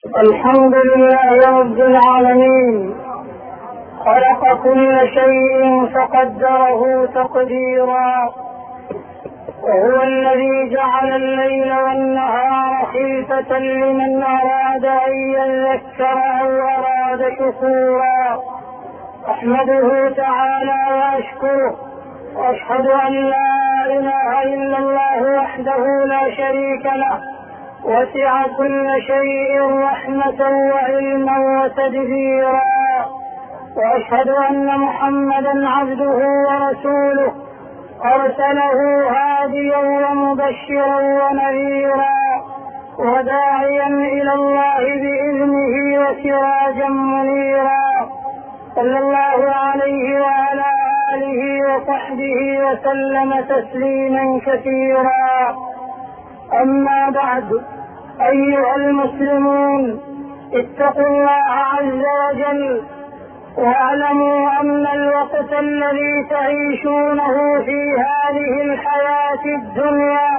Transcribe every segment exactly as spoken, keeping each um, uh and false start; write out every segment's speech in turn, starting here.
الحمد لله رب العالمين، خلق كل شيء فقدره تقديرا، وهو الذي جعل الليل والنهار خلفة لمن أراد أن يذكر أو أراد شكورا. أحمده تعالى وأشكره، وأشهد أن لا إله إلا الله وحده لا شريك له، وسع كل شيء رحمة وعلما وتدبيرا. وأشهد أن محمدا عبده ورسوله، أرسله هاديا ومبشرا ونذيرا وداعيا إلى الله بإذنه وسراجا منيرا، صلى الله عليه وعلى آله وصحبه وسلم تسليما كثيرا. أما بعد، أيها المسلمون، اتقوا الله عز وجل، واعلموا أن الوقت الذي تعيشونه في هذه الحياة الدنيا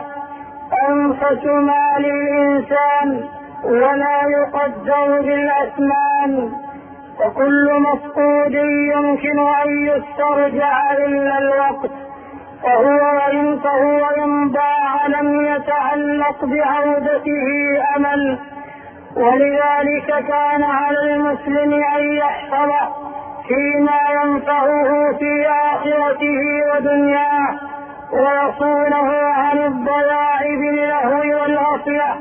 أنفس ما للإنسان ولا يقدر بالأثمان، فكل مفقود يمكن أن يسترجع إلا الوقت، فهو وإن فهو إن ضاع لم يتعلق بعودته أمل. ولذلك كان على المسلم أن يحفظ فيما ينفعه في آخرته ودنياه، ويصونه عن الضياع باللهو والغفلة،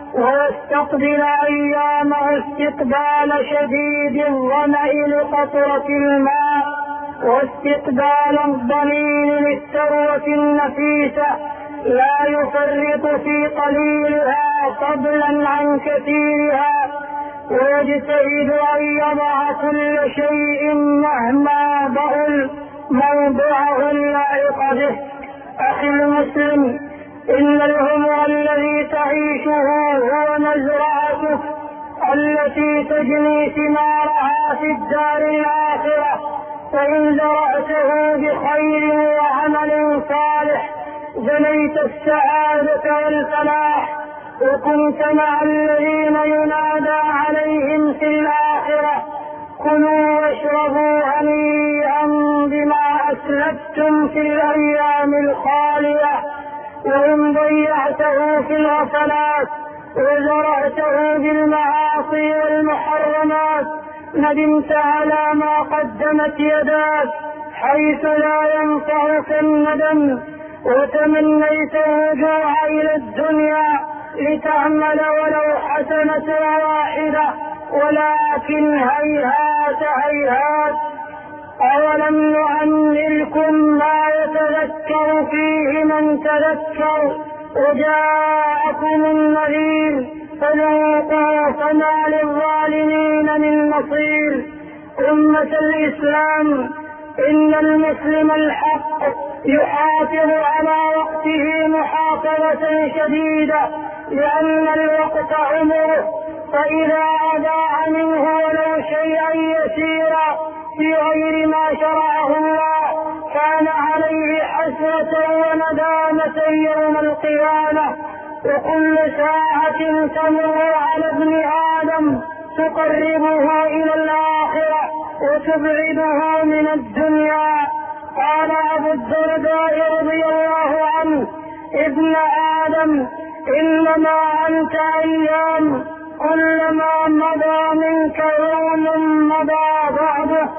ويستقبل أيامه استقبال شديد الظمأ لقطرة الماء، واستقبال الضمين للثروة النفيسة لا يفرط في قليلها فضلا عن كثيرها، ويجتهد أن يضع كل شيء مهما بطل موضعه اللائق به. أخي المسلم، إن العمر الذي تعيشه هو مزرعتك التي تجني ثمارها في الدار الآخرة، فإن زرعته بخير وعمل صالح جنيت السعادة والفلاح، وكنت مع الذين ينادى عليهم في الآخرة: كلوا واشربوا هنيئا بما أسلفتم في الأيام الخالية. وإن ضيعته في الغفلات وزرعته بالمعاصي والمحرمات ندمت على ما قدمت يداك، حيث لا ينفعك الندم، وتمنيت الرجوع إلى الدنيا لتعمل ولو حسنة واحدة، ولكن هيهات هيهات. أولم نعمركم ما يتذكر فيه من تذكر وجاءكم النذير، فذوقوا فما للظالمين من نصير. أمة الإسلام، إن المسلم الحق يحافظ على وقته محافظة شديدة، لأن الوقت عمره، فإذا أضاع منه ولو شيئا يسيرا في غير ما شرعه الله كان عليه حسرة وندامة يوم القيامة. وكل ساعة تمر على ابن آدم تقربه إلى الآخرة وتبعده من الدنيا. قال أبو الدرداء رضي الله عنه: ابن آدم، إنما أنت أيام، كلما مضى منك يوم مضى بعده.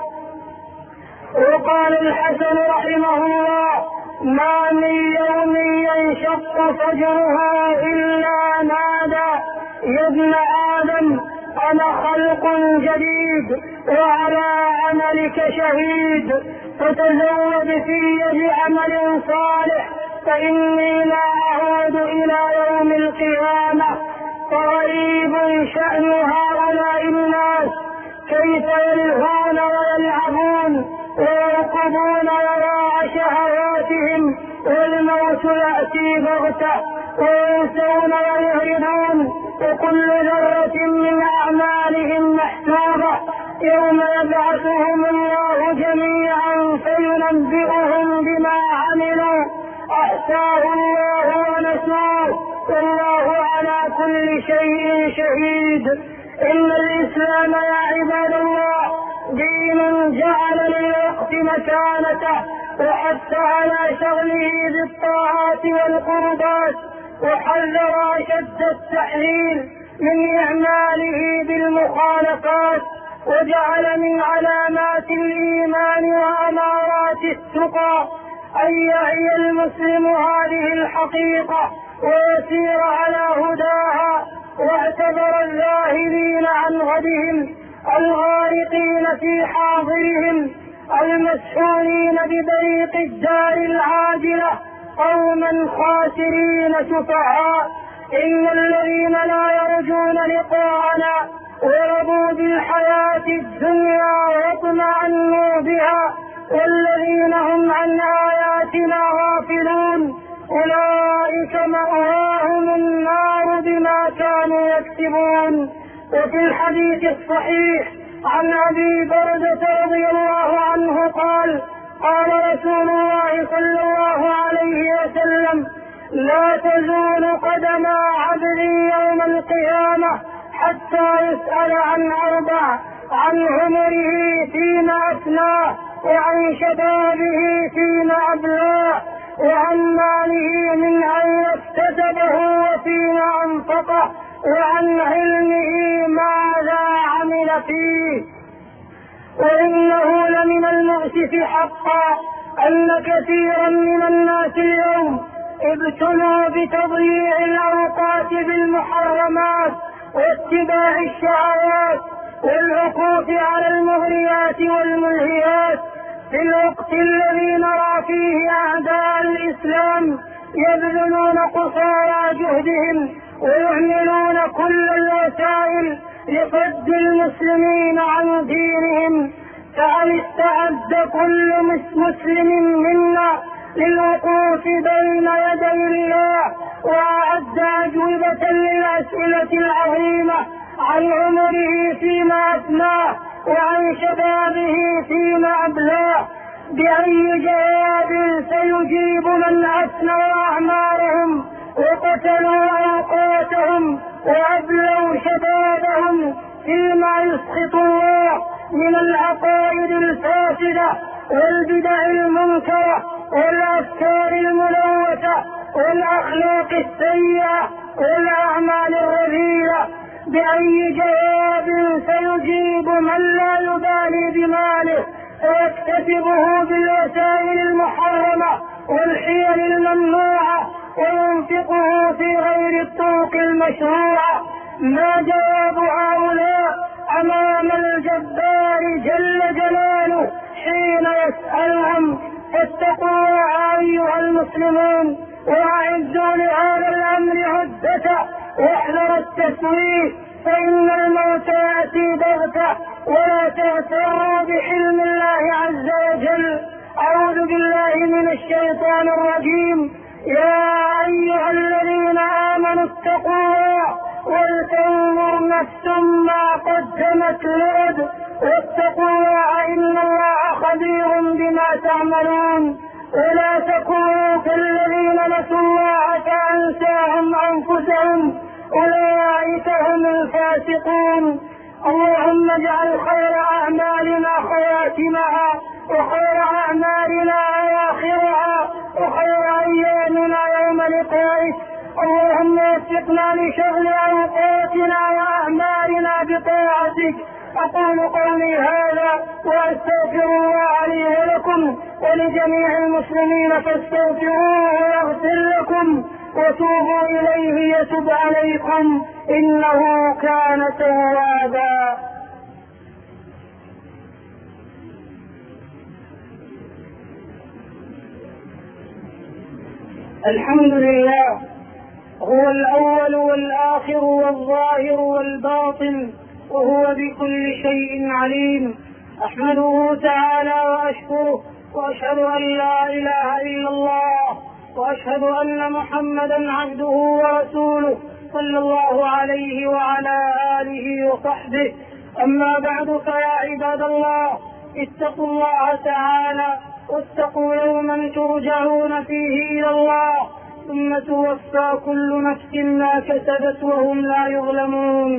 وقال الحسن رحمه الله: ما من يوم ينشق فجره إلا نادى: يا ابن آدم، أنا خلق جديد وعلى عملك شهيد، فتزود في بعمل صالح، فإني لا أعود إلى يوم القيامة. فغريب شأن هؤلاء الناس، كيف يلهون ويلعبون ويركضون وراء شهواتهم، والموت يأتي بغتة، وينسون ويهربون، وكل ذرة من أعمالهم محسوبة يوم يبعثهم الله جميعا فينبئهم بما عملوا، أحصاه الله ونسوه، والله على كل شيء شهيد. الإسلام يا عباد الله دين جعل للوقت مكانته وحث على شغله بالطاعات والقربات، وحذر أشد التحذير من إعماله بالمخالفات، وجعل من علامات الإيمان وأمارات التقى أن يعي المسلم هذه الحقيقة ويسير على هداها، واعتبر الذاهبين عن غدهم الغارقين في حاضرهم المسحورين ببريق الدار العاجلة قوما خاسرين سفهاء. إن الذين لا يرجون لقاءنا ورضوا بالحياة الدنيا واطمأنوا بها والذين هم عن آياتنا غافلون أولئك مأواهم النار بما كانوا يكسبون. وفي الحديث الصحيح عن أبي بردة رضي الله عنه قال قال رسول الله صلى الله عليه وسلم لا تزول قدم عبد يوم القيامة حتى يسأل عن أربع: عن عمره فيما أفناه، وعن شبابه فيما أبلاه، وعن ماله من أين اكتسبه وفيما أنفقه، وعن علمه ماذا عمل فيه. وإنه لمن المؤسف حقا أن كثيرا من الناس اليوم ابتلوا بتضييع الأوقات بالمحرمات واتباع الشهوات والعكوف على المغريات والملهيات، في الوقت الذي نرى فيه أعداء الإسلام يبذلون قصارى جهدهم ويعملون كل الوسائل لصد المسلمين عن دينهم. فهل استعد كل مسلم منا للوقوف بين يدي الله وأعد أجوبة للأسئلة العظيمة عن عمره فيما أفناه وعن شبابه فيما أبلاه؟ بأي جواب سيجيب من أفنوا أعمارهم وقتلوا أوقاتهم وأبلوا شبابهم فيما يسخط الله من العقائد الفاسدة والبدع المنكرة والأفكار الملوثة والأخلاق السيئة والأعمال الرذيلة؟ بأي جواب سيجيب من لا يبالي بماله ويكتسبه بالوسائل المحرمة والحيل الممنوعة وينفقه في غير الطرق المشروعة؟ ما جواب هؤلاء أمام الجبار جل جلاله حين يسألهم؟ فاتقوا الله أيها المسلمون وأعدوا لهذا الأمر عدته واحذروا التسويف، فإن الموت يأتي بغتة، ولا تغتروا بحلم الله عز وجل. أعوذ بالله من الشيطان الرجيم. يا أيها الذين آمنوا اتقوا الله ولتنظر نفس ما قدمت لغد واتقوا الله إن الله خبير بما تعملون. ولا تكونوا كالذين نسوا الله فأنساهم أنفسهم أولئك هم الفاسقون. اللهم اجعل خير أعمالنا خواتمها وخير أعمالنا أواخرها وخير أيامنا يوم لقائك. اللهم وفقنا لشغل أوقاتنا وأعمالنا بطاعتك. أقول قولي هذا وأستغفر الله لي ولكم ولجميع المسلمين فاستغفروه ويغفر لكم وتوبوا إليه يتب عليكم إنه كان توابا. الحمد لله هو الأول والآخر والظاهر والباطن وهو بكل شيء عليم. أحمده تعالى وأشكره وأشهد أن لا إله إلا الله وأشهد أن محمدا عبده ورسوله صلى الله عليه وعلى آله وصحبه. أما بعد فيا عباد الله اتقوا الله تعالى واتقوا يوما ترجعون فيه إلى الله ثم توفى كل نفس ما كسبت وهم لا يظلمون.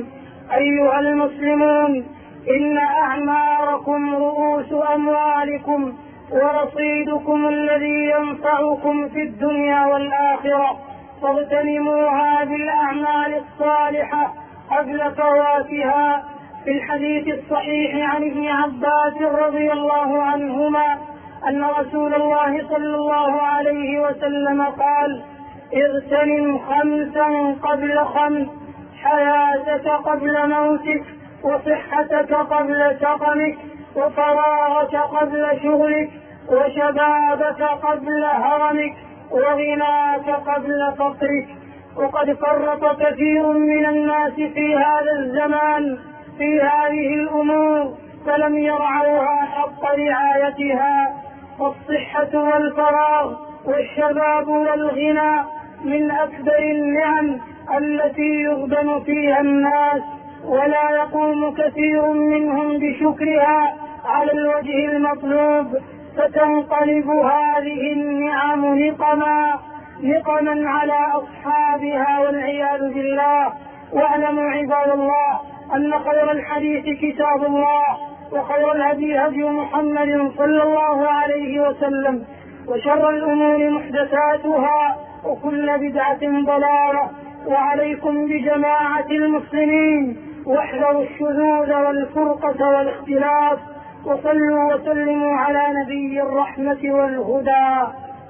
أيها المسلمون، إن أعماركم رؤوس أموالكم ورصيدكم الذي ينفعكم في الدنيا والآخرة، فاغتنموها بالأعمال الصالحة قبل فواتها. في الحديث الصحيح عن ابن عباس رضي الله عنهما أن رسول الله صلى الله عليه وسلم قال: اغتنم خمسا قبل خمس، حياتك قبل موتك، وصحتك قبل سقمك، وفراغك قبل شغلك، وشبابك قبل هرمك، وغناك قبل فقرك. وقد فرط كثير من الناس في هذا الزمان في هذه الأمور فلم يرعوها حق رعايتها. فالصحة والفراغ والشباب والغنى من أكبر النعم التي يغبن فيها الناس، ولا يقوم كثير منهم بشكرها على الوجه المطلوب، فتنقلب هذه النعم نقما نقما على أصحابها والعياذ بالله. واعلموا عباد الله أن خير الحديث كتاب الله، وخير الهدي هدي محمد صلى الله عليه وسلم، وشر الأمور محدثاتها، وكل بدعة ضلالة. وعليكم بجماعة المسلمين، واحذروا الشذوذ والفرقة والاختلاف، وصلوا وسلموا على نبي الرحمة والهدى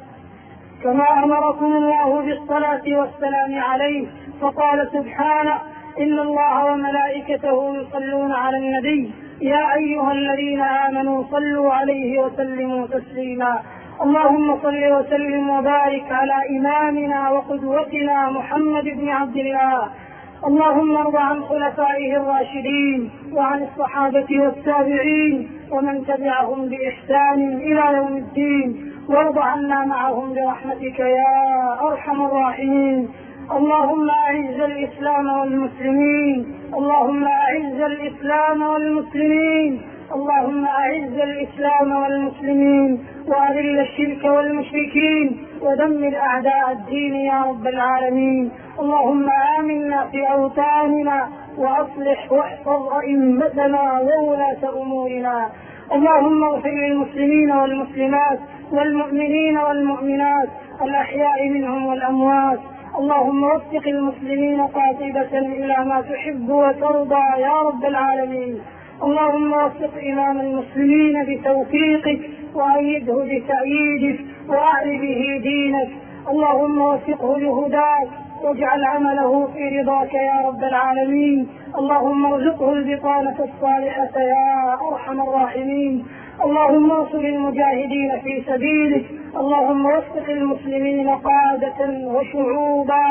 كما أمركم الله بالصلاة والسلام عليه. فقال سبحانه: إن الله وملائكته يصلون على النبي يا أيها الذين آمنوا صلوا عليه وسلموا تسليما. اللهم صل وسلم وبارك على إمامنا وقدوتنا محمد بن عبد الله. اللهم ارض عن خلفائه الراشدين وعن الصحابة والتابعين ومن تبعهم بإحسان إلى يوم الدين، وارض عنا معهم برحمتك يا أرحم الراحمين. اللهم أعز الإسلام والمسلمين، اللهم أعز الإسلام والمسلمين، اللهم أعز الإسلام والمسلمين، وأذل الشرك والمشركين، ودمر أعداء الدين يا رب العالمين. اللهم آمنا في أوطاننا، وأصلح واحفظ أئمتنا وولاة أمورنا. اللهم اغفر للمسلمين والمسلمات والمؤمنين والمؤمنات الأحياء منهم والأموات. اللهم وفق المسلمين قاطبة إلى ما تحب وترضى يا رب العالمين. اللهم وفق إمام المسلمين بتوفيقك، وأيده بتأييدك، وأعل به دينك. اللهم وفقه لهداك، واجعل عمله في رضاك يا رب العالمين. اللهم ارزقه البطانة الصالحة يا أرحم الراحمين. اللهم انصر المجاهدين في سبيلك. اللهم وفق المسلمين قادة وشعوبا،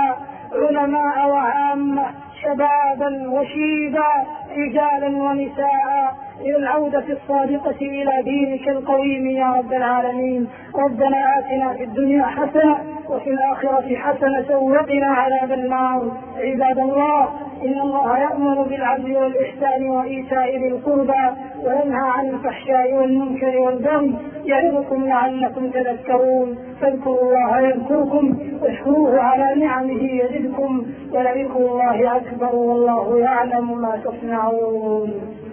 علماء وعامة، شبابا وشيبا، رجالا ونساء، إلى العودة الصادقة إلى دينك القويم يا رب العالمين. ربنا آتنا في الدنيا حسنة وفي الآخرة حسنة وقنا عذاب النار. عباد الله، إن الله يأمر بالعدل والإحسان وإيتاء ذي القربى، وينهى عن الفحشاء والمنكر والبغي، يعظكم لعلكم تذكرون. فاذكروا الله يذكركم، واشكروه على نعمه يزدكم، ولذكر الله أكبر، والله يعلم ما تصنعون.